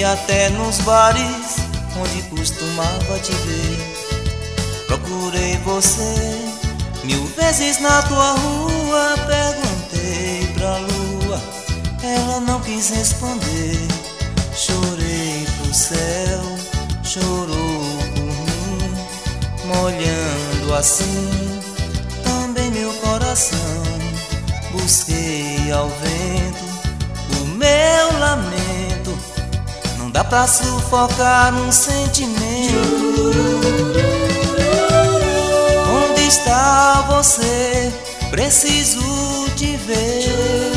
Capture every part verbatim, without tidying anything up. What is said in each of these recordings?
Fui até nos bares onde costumava te ver. Procurei você mil vezes na tua rua. Perguntei pra lua, ela não quis responder. Chorei pro céu, chorou por mim, molhando assim também meu coração. Busquei ao vento o meu lamento. Não dá pra sufocar um sentimento. Onde está você? Preciso te ver.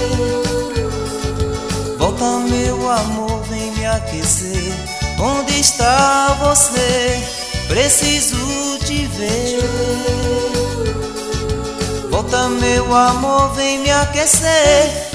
Volta, meu amor, vem me aquecer. Onde está você? Preciso te ver. Volta, meu amor, vem me aquecer.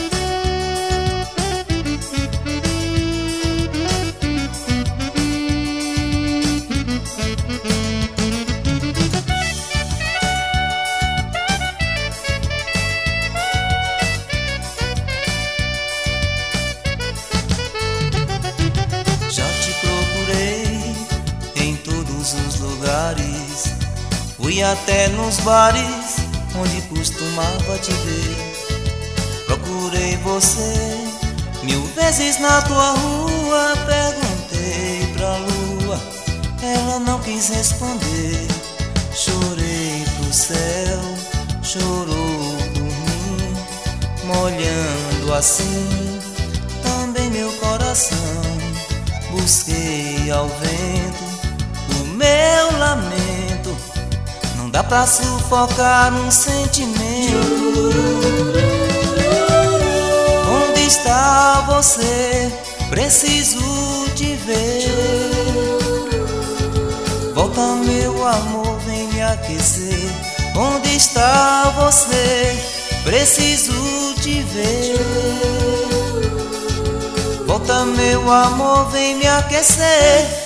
Já te procurei em todos os lugares. Fui até nos bares onde costumava te ver. Procurei você mil vezes na tua rua. Perguntei pra lua, ela não quis responder. Chorei pro céu, chorou por mim, molhando assim também meu coração. Busquei ao vento o meu lamento. Não dá pra sufocar um sentimento. Onde está você? Preciso te ver. Volta, meu amor, vem me aquecer. Onde está você? Preciso te ver. Volta, meu amor, vem me aquecer.